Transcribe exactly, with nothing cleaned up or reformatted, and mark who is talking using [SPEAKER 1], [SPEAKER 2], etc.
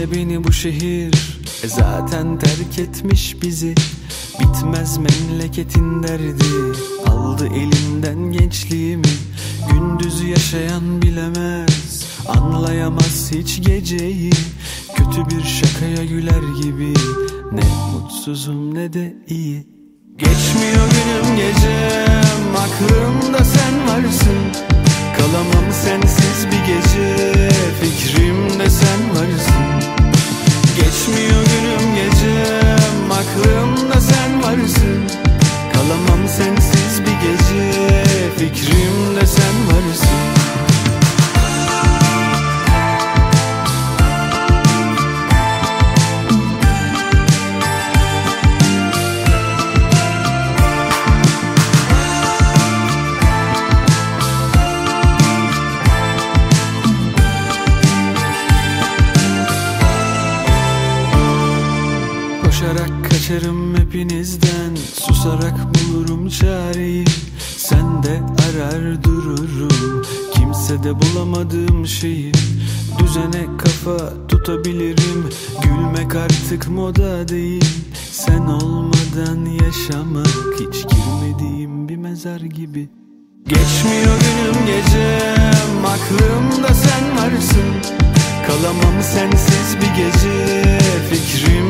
[SPEAKER 1] Niye beni bu şehir e zaten terk etmiş bizi. Bitmez memleketin derdi, aldı elimden gençliğimi. Gündüzü yaşayan bilemez, anlayamaz hiç geceyi. Kötü bir şakaya güler gibi, ne mutsuzum ne de iyi. Geçmiyor günüm gecem, aklımda sen varsın. Kalamam sensiz bir gece, fikrimde sen varsın. Geçmiyor günüm gecem, aklımda sen varsın. Kalamam sensiz bir gece, fikrimde sen varsın. Koşarak kaçarım hepinizden, susarak bulurum çareyi. Sen de arar dururum, kimsede bulamadığım şeyi. Düzene kafa tutabilirim, gülmek artık moda değil. Sen olmadan yaşamak hiç girmediğim bir mezar gibi. Geçmiyor günüm gecem, aklımda sen varsın. Kalamam sensiz bir gece, fikrim